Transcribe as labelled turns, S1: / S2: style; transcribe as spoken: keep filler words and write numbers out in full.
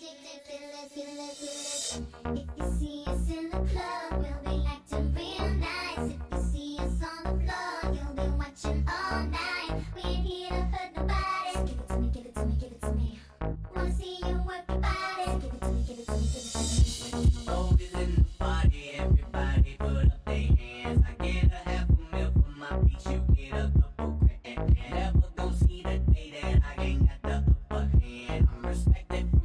S1: addicted, feel it, feel it, feel it. If you see us in the club, we'll be acting real nice. If you see us on the floor, you'll be watching all night. We ain't here to hurt nobody. So give it to me, give it to me, give it to me. Wanna see you work your body. So give it to me, give it to me, give it to me.
S2: When the road is in the party, everybody put up their hands. I get a half a mil for my beats, you get a couple grand. Never gon' see the day that I ain't got the upper hand. I'm respected